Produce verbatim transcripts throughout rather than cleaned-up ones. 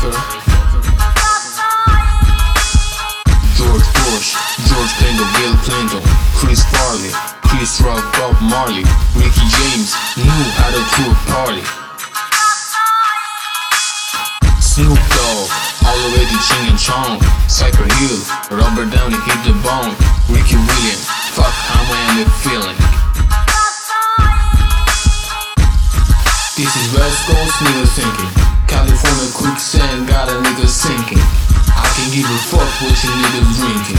motherfucker. George Bush, George Clinton, Bill Clinton, Chris Farley, Chris Rock, Bob Marley, Ricky James knew how to throw a party. Snoop Dogg, all the way to Ching and Chong, Cypress Hill, Robert Downey hit the bone, Ricky Williams, fuck how I am feeling. This is West Coast niggas thinking, California quicksand got a nigga sinking. I can give a fuck what you niggas drinking.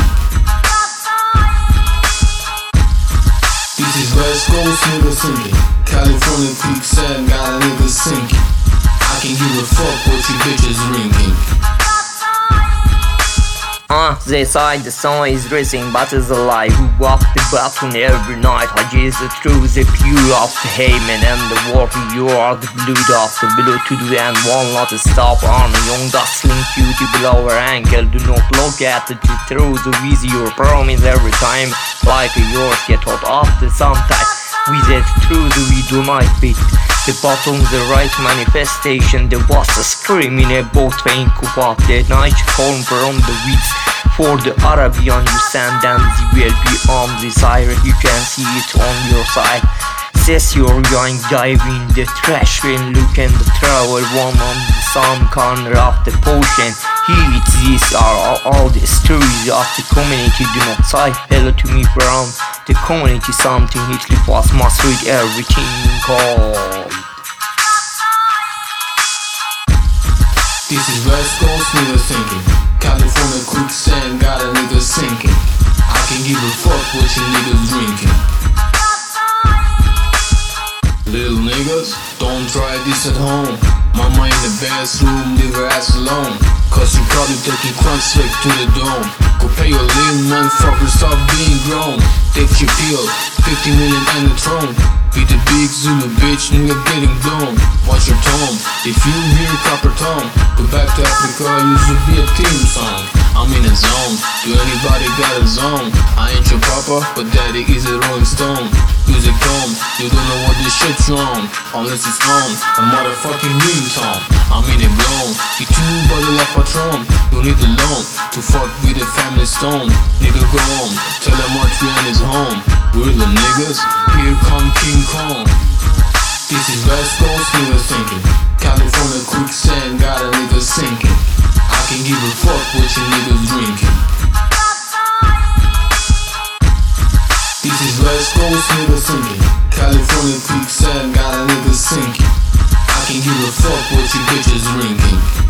This is West Coast niggas thinking, California quicksand got a nigga sinking. I can give a fuck what you bitches drinking. Uh, they say the sun is rising but is alive. Who walk the bathroom every night? I chase the truth, the pure of the Haman and the warrior are the blood of the below to do and one not to stop on a young dust link you to below our ankle. Do not look at the truth, with your promise every time like yours get hot after sometime. With that truth we do not beat the bottom, the right manifestation. There was a screaming about train Kubat. The night calm from the weeds for the Arabian you send and they will be on the side. You can see it on your side. Says you're young, dive in the trash when look in the travel one on the some corner of the potion. Here these are all, all the stories of the community. Do not say hello to me from the community. Something Hitler was must read everything called. This is West Coast niggas thinking, California quicksand got a nigga sinking. I can give a fuck what you niggas drinking. Little niggas, don't try this at home. Mama in the bathroom, leave her ass alone. Cause you probably taking crunch straight to the dome. Go pay your little motherfucker, stop being grown. Take your pill, fifty million and the throne. Be the big Zulu bitch, nigga getting blown. Watch your tone, if you hear copper tone. Go back to Africa, used to be a theme song. I'm in a zone, do anybody got a zone? I ain't your papa, but daddy is a Rolling Stone. Music tone, you don't know what this shit's wrong unless it's on a motherfucking ringtone. I'm in a blown, you too body like Patron. You need a loan to fuck with the family stone. Nigga go home, tell them Montreal is home. We're the niggas, here come King Kong. This is West Coast niggas thinking, California quicksand got a nigga sinking. I can give a fuck what you niggas drinking. This is West Coast niggas thinking, California quicksand got a nigga sinking. I can give a fuck what you bitches drinking.